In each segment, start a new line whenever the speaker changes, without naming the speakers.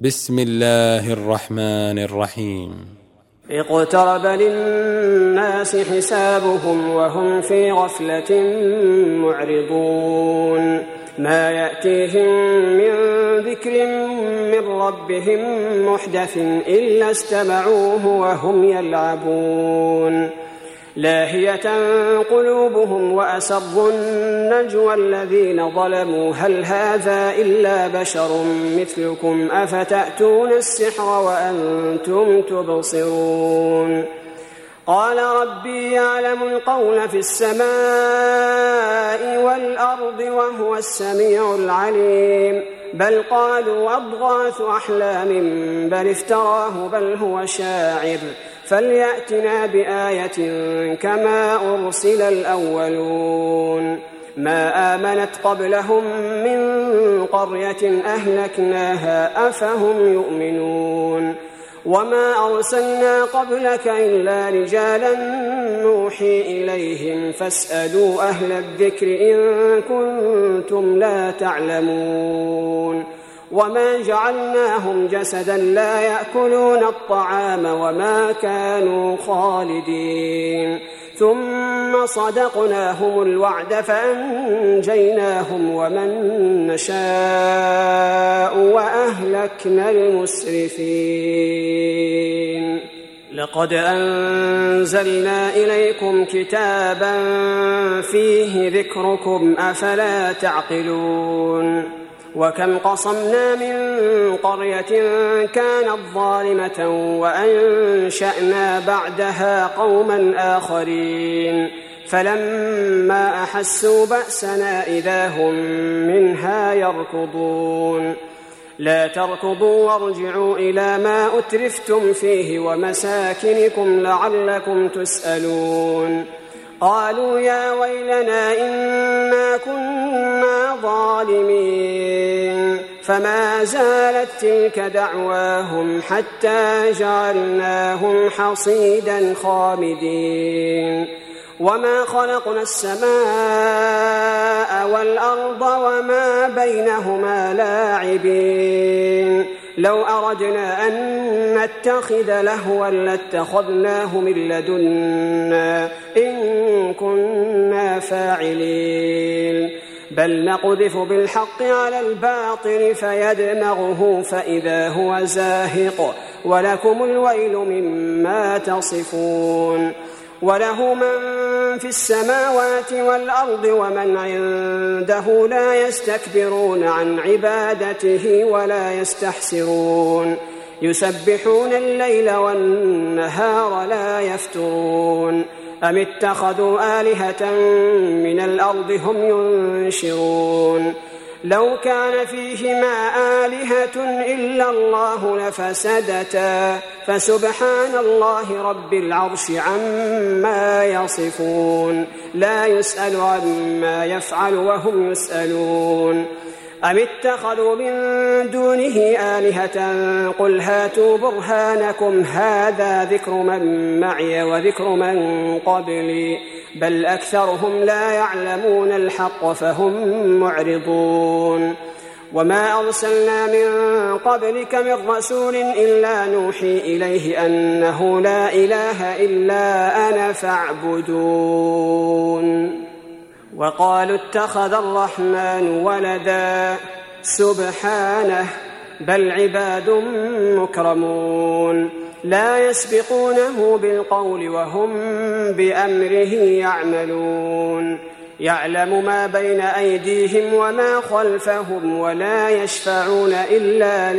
بسم الله الرحمن الرحيم.
اقترب للناس حسابهم وهم في غفلة معرضون ما يأتيهم من ذكر من ربهم محدث إلا استمعوه وهم يلعبون لاهية قلوبهم وأسروا النجوى الذين ظلموا هل هذا إلا بشر مثلكم أفتأتون السحر وأنتم تبصرون قال ربي يعلم القول في السماء والأرض وهو السميع العليم بل قالوا أضغاث أحلام بل افتراه بل هو شاعر فليأتنا بآية كما أرسل الأولون ما آمنت قبلهم من قرية أهلكناها أفهم يؤمنون وما أرسلنا قبلك إلا رجالا نوحي إليهم فاسألوا أهل الذكر إن كنتم لا تعلمون وما جعلناهم جسدا لا يأكلون الطعام وما كانوا خالدين ثم صدقناهم الوعد فأنجيناهم ومن نشاء وأهلكنا المسرفين لقد أنزلنا إليكم كتابا فيه ذكركم أفلا تعقلون وكم قصمنا من قرية كانت ظالمة وأنشأنا بعدها قوما آخرين فلما أحسوا بأسنا إذا هم منها يركضون لا تركضوا وارجعوا إلى ما أترفتم فيه ومساكنكم لعلكم تسألون قالوا يا ويلنا إنا كنا ظالمين فما زالت تلك دعواهم حتى جعلناهم حصيدا خامدين وما خلقنا السماء والأرض وما بينهما لاعبين لو أردنا أن نتخذ لهوا لاتخذناه من لدنا إن كنا فاعلين بل نقذف بالحق على الباطل فيدمغه فإذا هو زاهق ولكم الويل مما تصفون وله من في السماوات والأرض ومن عنده لا يستكبرون عن عبادته ولا يستحسرون يسبحون الليل والنهار لا يفترون أم اتخذوا آلهة من الأرض هم ينشرون لو كان فيهما آلهة إلا الله لفسدتا فسبحان الله رب العرش عما يصفون لا يسأل عما يفعل وهم يسألون أم اتخذوا من دونه آلهة قل هاتوا برهانكم هذا ذكر من معي وذكر من قبلي بل أكثرهم لا يعلمون الحق فهم معرضون وما أرسلنا من قبلك من رسول إلا نوحي إليه أنه لا إله إلا أنا فاعبدون وقالوا اتخذ الرحمن ولدا سبحانه بل عباد مكرمون لا يسبقونه بالقول وهم بأمره يعملون يعلم ما بين أيديهم وما خلفهم ولا يشفعون إلا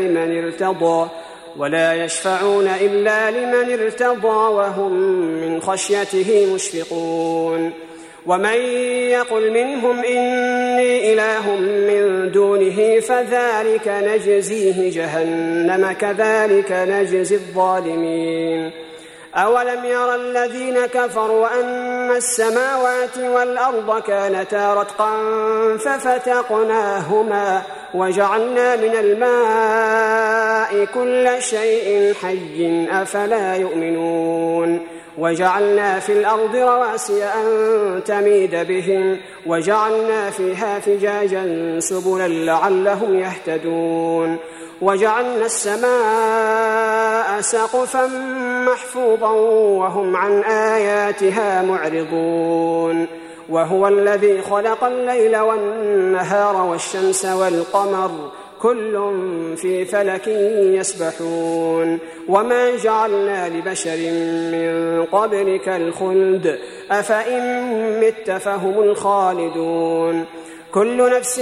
لمن ارتضى وهم من خشيته مشفقون ومن يقل منهم إني إله من دونه فذلك نجزيه جهنم كذلك نجزي الظالمين أولم يرى الذين كفروا أن السماوات والأرض كانتا رتقا ففتقناهما وجعلنا من الماء الرحمن كل شيء حي أفلا يؤمنون وجعلنا في الأرض رواسي أن تميد بهم وجعلنا فيها فجاجا سبلا لعلهم يهتدون وجعلنا السماء سقفا محفوظا وهم عن آياتها معرضون وهو الذي خلق الليل والنهار والشمس والقمر كل في فلك يسبحون وما جعلنا لبشر من قبلك الخلد أفإن مت فهم الخالدون كل نفس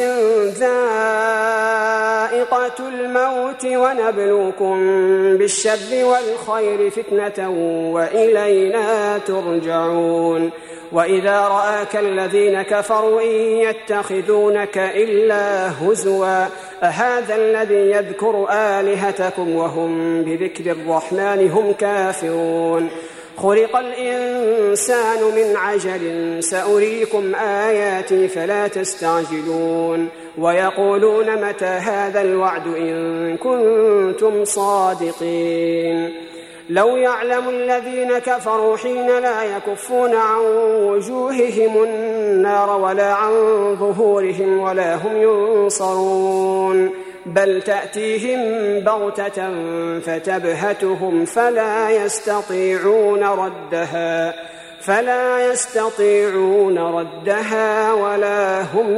ذائقة الموت ونبلوكم بالشر والخير فتنة وإلينا ترجعون وإذا رآك الذين كفروا إن يتخذونك إلا هزوا أهذا الذي يذكر آلهتكم وهم بذكر الرحمن هم كافرون خلق الإنسان من عجل سأريكم آياتي فلا تستعجلون ويقولون متى هذا الوعد إن كنتم صادقين لو يعلم الذين كفروا حين لا يكفون عن وجوههم النار ولا عن ظهورهم ولا هم ينصرون بل تأتيهم بغتة فتبهتهم فلا يستطيعون ردها ولا هم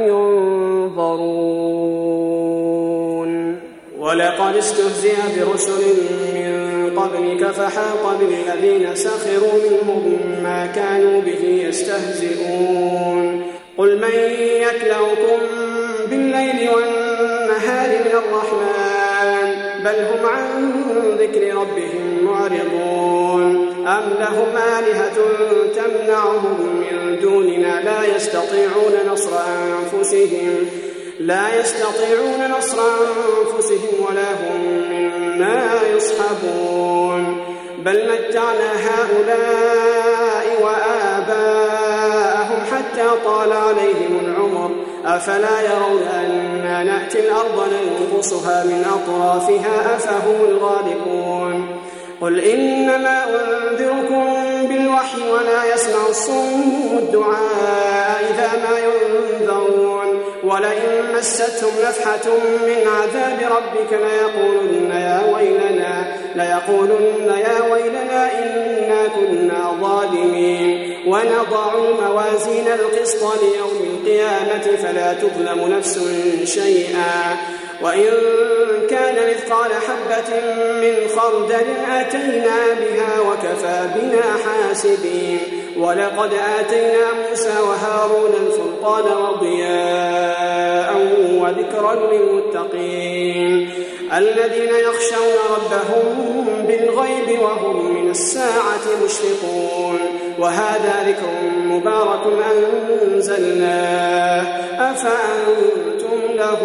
ينظرون ولقد استهزئ برسل من قبلك فحاق بالذين سخروا منهم ما كانوا به يستهزئون قل من يكلؤكم بالليل والنهار من الرحمن بل هم عن ذكر ربهم معرضون أم لهم آلهة تمنعهم من دوننا لا يستطيعون نصر أنفسهم ولا هم منا يصحبون بل متعنا هؤلاء وآباءهم حتى طال عليهم العمر أفلا يرون أنا نأتي الأرض ننقصها من أطرافها أفهم الغالبون قل إنما أنذركم بالوحي ولا يسمع الصم الدعاء إذا ما ينذرون ولئن مستهم نفحة من عذاب ربك ليقولن يا ويلنا إنا كنا ظالمين ونضع الموازين القسط ليوم القيامة فلا تظلم نفس شيئا وإن كان مثقال حبة من خردل أتينا بها وكفى بنا حاسبين ولقد آتينا موسى وهارون الفرقان وضياء وذكرا للمتقين الذين يخشون ربهم بالغيب وهم من الساعة مشفقون وهذا ذكر مبارك أنزلناه أفأنتم له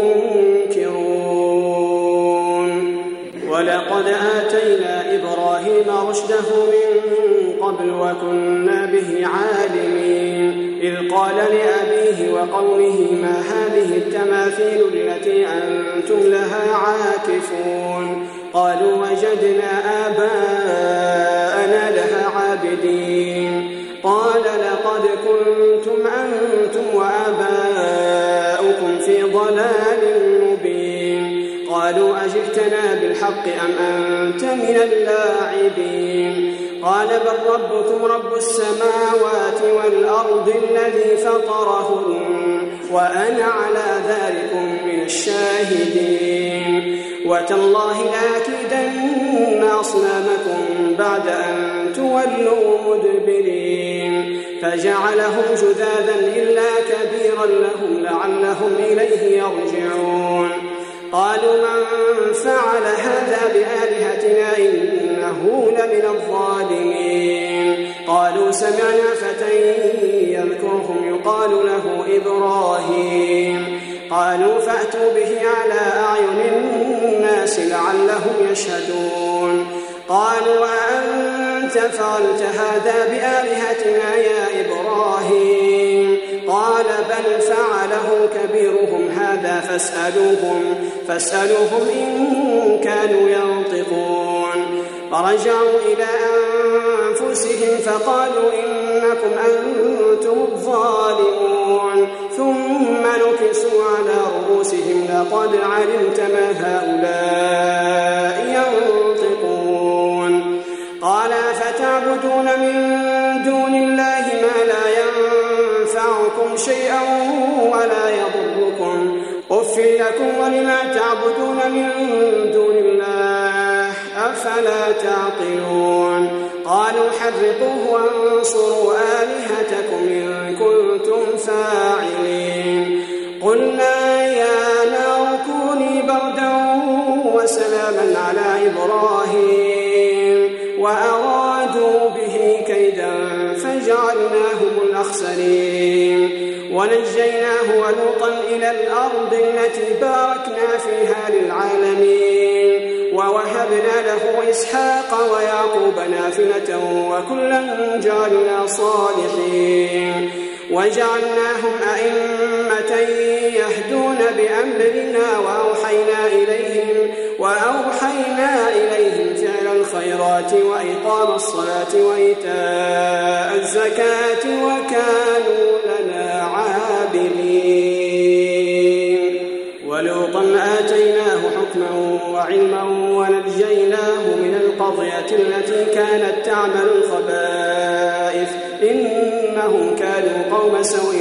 منكرون ولقد آتينا إبراهيم رشده من قبل وكنا به عالمين إذ قال لأبيه وقومه ما هذه التماثيل التي أنتم لها عاكفون قالوا وجدنا آباءنا لها عابدين قال لقد كنتم أنتم وآباؤكم في ضلال مبين قالوا أجئتنا بالحق أم أنت من اللاعبين قال بل ربكم رب السماوات والأرض الذي فطرهن وأنا على ذلك من الشاهدين وتالله لأكيدن أصنامكم بعد أن تولوا مدبرين فجعلهم جذاذا إلا كبيرا لهم لعلهم إليه يرجعون قالوا من فعل هذا بآلهتنا إنه لمن الظالمين قالوا سمعنا فتى يذكرهم يقال له إبراهيم قالوا فأتوا به على أعين الناس لعلهم يشهدون قالوا أأنت فعلت هذا بآلهتنا يا إبراهيم قال بل فعله كبيرهم هذا فاسألوهم إن كانوا فرجعوا إلى أنفسهم فقالوا إنكم أنتم الظالمون ثم نكسوا على رؤوسهم لقد علمت ما هؤلاء ينطقون قال فتعبدون من دون الله ما لا ينفعكم شيئا ولا يضركم أف لكم ولما تعبدون من دون الله أفلا تعقلون قالوا حرقوه وانصروا آلهتكم إن كنتم فاعلين قلنا يا نار كوني بردا وسلاما على إبراهيم وأرادوا به كيدا فجعلناهم الأخسرين ونجيناه ولوطا إلى الأرض التي باركنا فيها للعالمين ووهبنا له إسحاق ويعقوب نافلة وكلا جعلنا صالحين وجعلناهم أئمة يهدون بأمرنا وأوحينا إليهم فعل الخيرات وإقام الصلاة وإيتاء الزكاة وكانوا لنا عابدين ولوطا آتيناه حكما وعلما ونجيناه من القرية التي كانت تعمل الخبائث إنهم كانوا قوم سوء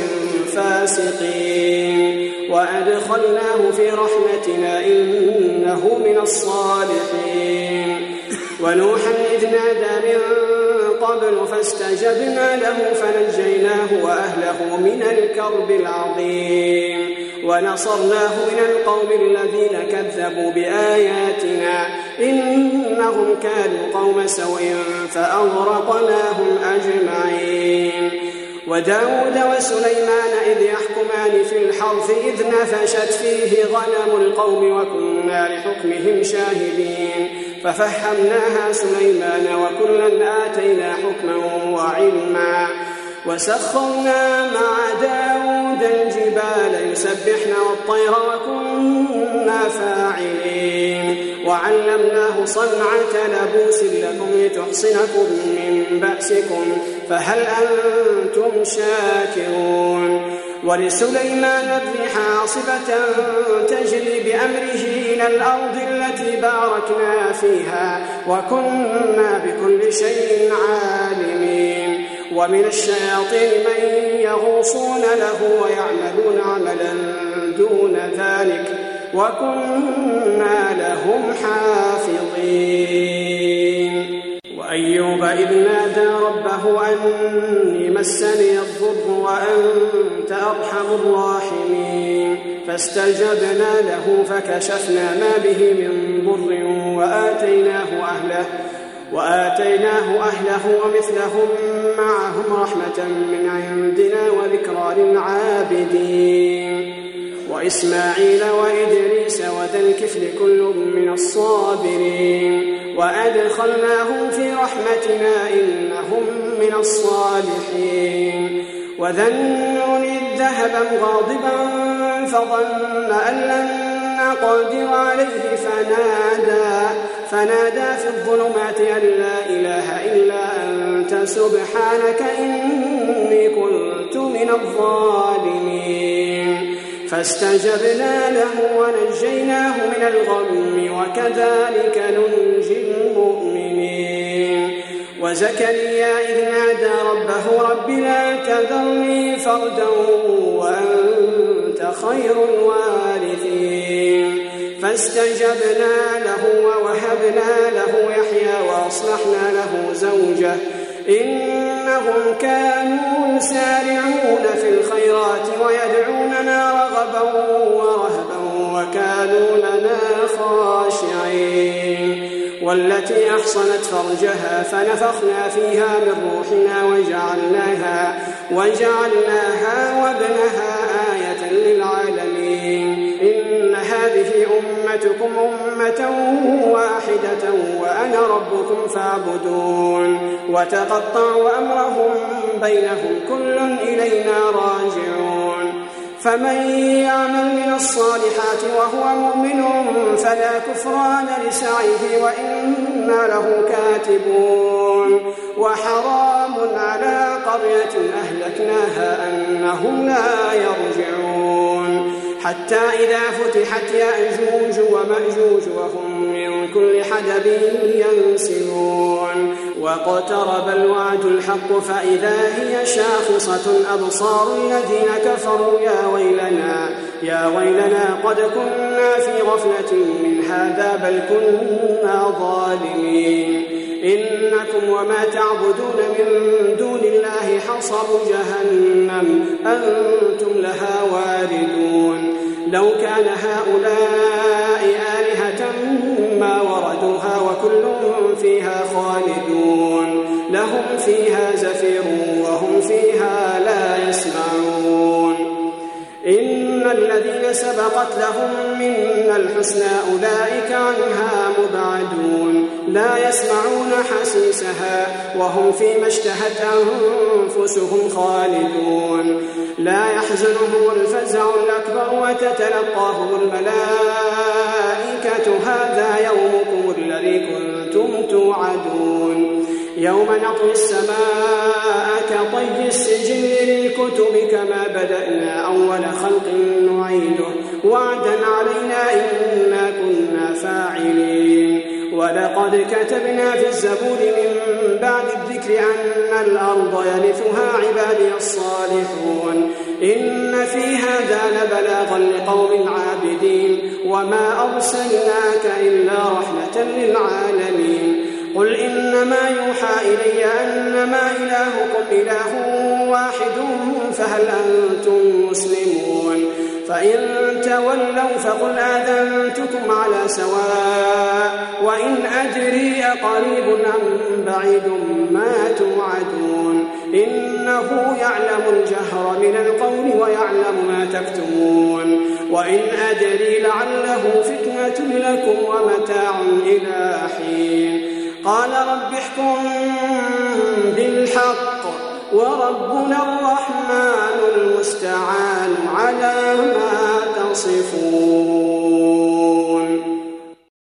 فاسقين وأدخلناه في رحمتنا إنه من الصالحين ونوحا إذ نادى من قبل فاستجبنا له فنجيناه وأهله من الكرب العظيم ونصرناه من القوم الذين كذبوا بآياتنا إنهم كانوا قوم سوء فأغرقناهم أجمعين وداود وسليمان إذ يحكمان في الحرث إذ نفشت فيه غنم القوم وكنا لحكمهم شاهدين ففهمناها سليمان وكلا آتينا حكما وعلما وسخرنا مع داود الجبال يسبحن والطير وكنا فاعلين وعلمناه صنعة لبوس لكم لتحصنكم من بأسكم فهل أنتم شاكرون ولسليمان الريح عاصفة تجري بأمره إلى الأرض التي باركنا فيها وكنا بكل شيء عالمين ومن الشياطين من يغوصون له ويعملون عملا دون ذلك وكنا لهم حافظين وأيوب إذ نادى ربه أني مسني الضر وأنت أرحم الراحمين فاستجبنا له فكشفنا ما به من ضر وآتيناه أهله ومثلهم معهم رحمة من عندنا وذكرى للعابدين وإسماعيل وإدريس وذا الكفل كل من الصابرين وأدخلناهم في رحمتنا إنهم من الصالحين وذا النون إذ ذهب مغاضبا فظن أن لن نقدر عليه فنادى في الظلمات أن لا إله إلا أنت سبحانك إني كنت من الظالمين فاستجبنا له ونجيناه من الغم وكذلك ننجي المؤمنين وزكريا إذ نادى ربه رب لا تذرني فردا وأنت خير الوارثين فاستجبنا له ووهبنا له يحيى وأصلحنا له زوجه إنهم كانوا يسارعون في الخيرات ويدعوننا رغبا ورهبا وكانوا لنا خاشعين والتي أحصنت فرجها فنفخنا فيها من روحنا وجعلناها وابنها آية للعالمين إن هذه أمتكم أمة واحدة وأنا ربكم فاعبدون وتقطعوا أمرهم بينهم كل إلينا راجعون فمن يعمل من الصالحات وهو مؤمن فلا كفران لسعيه وإنا كنا له كاتبون وحرام على قرية أهلكناها أنهم لا يرجعون حتى إذا فتحت يأجوج ومأجوج وهم من كل حدب ينسلون واقترب الوعد الحق فإذا هي شاخصة أبصار الذين كفروا يا ويلنا قد كنا في غفلة من هذا بل كنا ظالمين إنكم وما تعبدون من دون الله حصب جهنم أنتم لها واردون لو كان هؤلاء آلهة ما وردوها وكل فيها خالدون لهم فيها زفير وهم فيها لا يسمعون إن الذين سبقت لهم منا الحسنى أولئك عنها مبعدون لا يسمعون حسيسها وهم فيما اشتهت أنفسهم خالدون لا يحزنهم الفزع الأكبر وتتلقاهم الملائكة هذا يومكم الذي كنتم توعدون يوم نطوي السماء كطي السجل للكتب كما بدأنا أول خلق نعيده وعدا علينا إنا كنا فاعلين ولقد كتبنا في الزبور من بعد الذكر أن الأرض يرثها عبادي الصالحون إن في هذا لبلاغا لقوم عابدين وما أرسلناك إلا رحمة للعالمين قل إنما يوحى إلي أنما إلهكم إله واحد فهل أنتم مسلمون فإن تولوا فقل آذنتكم على سواء وإن أدري أقريب أم بعيد ما توعدون إنه يعلم الجهر من القول ويعلم ما تكتمون وإن أدري لعله فتنة لكم ومتاع إلى حين قال رب احكم بالحق وربنا الرحمن المستعان على ما تصفون